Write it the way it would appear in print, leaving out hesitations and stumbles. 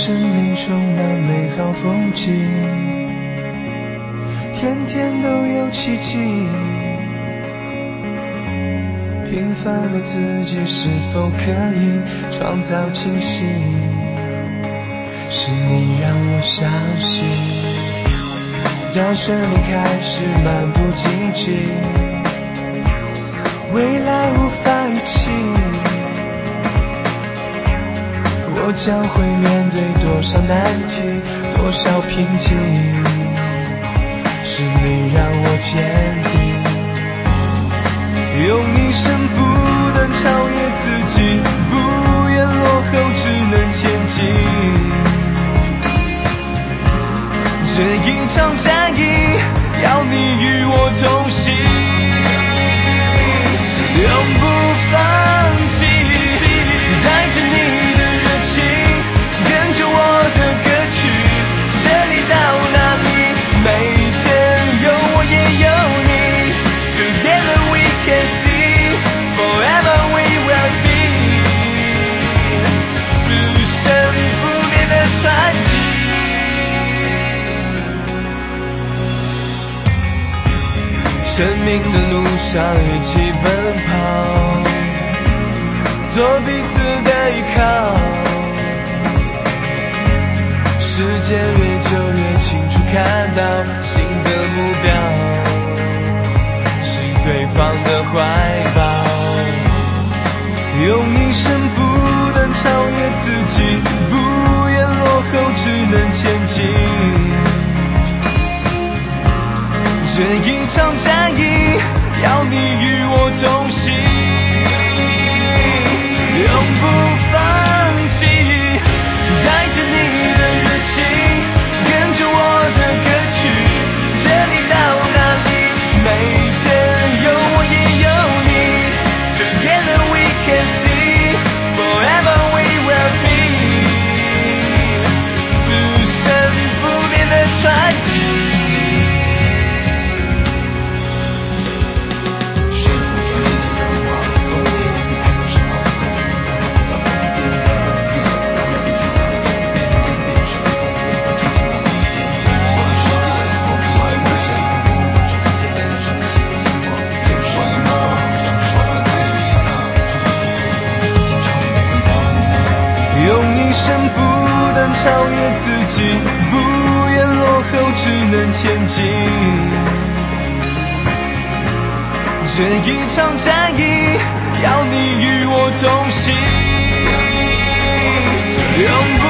生命充满美好风景，天天都有奇迹。平凡的自己是否可以创造惊喜？是你让我相信，让生命开始漫不经心，未来无法预期。我将会面对多少难题，多少瓶颈，是你让我坚定，用一生不能超越自己，不愿落后，只能前进。这一场战役，要你与我同行，永不放弃，带着你的热情，跟着我的歌曲，这里到哪里，每天有我也有你， Together we can see forever we will be， 此生不变的传奇。生命的路上一起奔跑，做彼此的依靠，时间越久越清楚看到新的目标，是对方的怀抱，用一生不能超越自己，不愿落后，只能前进。这一场战役，要你与我同行，永不放弃，带着你的热情，跟着我的歌曲，这里到哪里，每天有我也有你， Together we can see forever we will be， 此生不变的传奇。用一生不能超越自己，不愿落后，只能前进。这一场战役，要你与我同行，永不